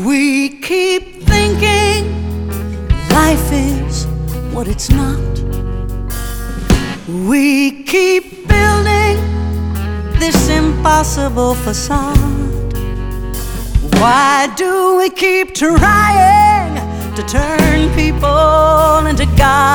We keep thinking life is what it's not. We keep building this impossible facade. Why do we keep trying to turn people into gods?